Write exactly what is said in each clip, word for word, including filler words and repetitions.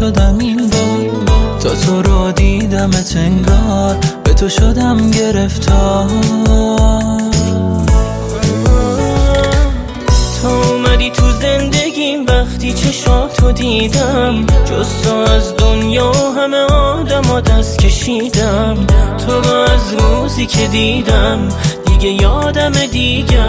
شدم این بار، تا تو رو دیدمت انگار به تو شدم گرفتار. تا اومدی تو زندگیم وقتی چشاتو دیدم، جز تو از دنیا همه آدم ها دست کشیدم. تو رو از روزی که دیدم دیگه یادم دیگه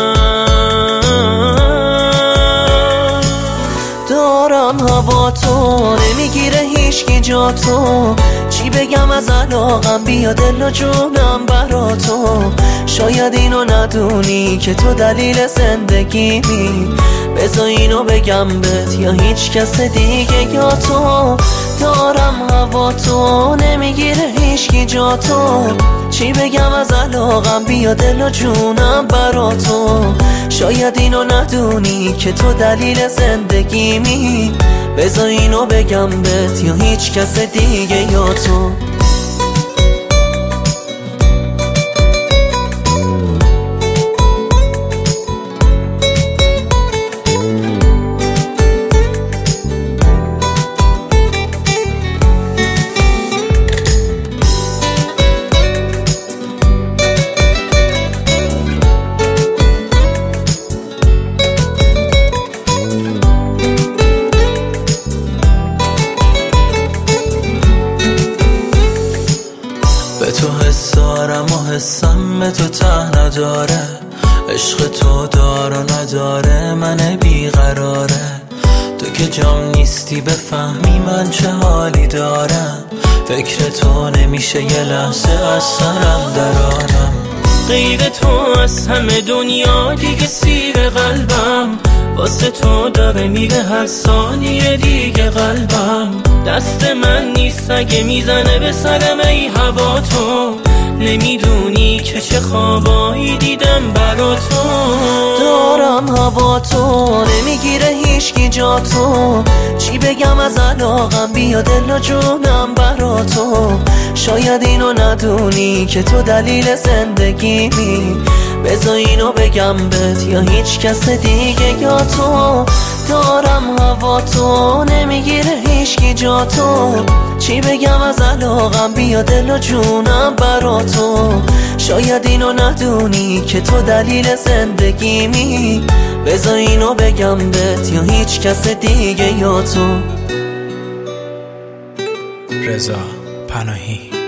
دارم هوا تو نمیگیره هیچکی جا تو، چی بگم از علاقم بیا دل و جونم برا تو. شاید اینو ندونی که تو دلیل زندگیمی، بذار اینو بگم بهت یا هیچ کس دیگه یا تو. دارم هوا تو نمیگیره هیچکی جا تو، چی بگم از علاقم بیا دل و جونم برا تو. شاید اینو ندونی که تو دلیل زندگیمی، بذار اینو بگم بهت یا هیچ کس دیگه یا تو. به تو حس دارم و حسم به تو ته نداره، عشق تو دار و نداره من بیقراره. تو که جام نیستی بفهمی من چه حالی دارم، فکر تو نمیشه یه لحظه از سرم درارم. غیر تو از همه دنیا دیگه سیر قلبم، واسه تو داره میره هر ثانیه دیگه قلبم. دست من نیست اگه میزنه به سرم ای هوا تو، نمیدونی که چه خوابایی دیدم برا تو. دارم هوا تو نمیگیره هیچکی جا تو، چی بگم از علاقم بیا دل و جونم برا تو. شاید اینو ندونی که تو دلیل زندگیمی، بذار اینو بگم بهت یا هیچ کس دیگه یا تو. دارم هوا تو نمیگیره هیچکی جا تو، چی بگم از علاقم بیا دل و جونم برا تو. شاید اینو ندونی که تو دلیل زندگیمی، بذار اینو بگم بهت یا هیچ کس دیگه یا تو. رضا پناهی.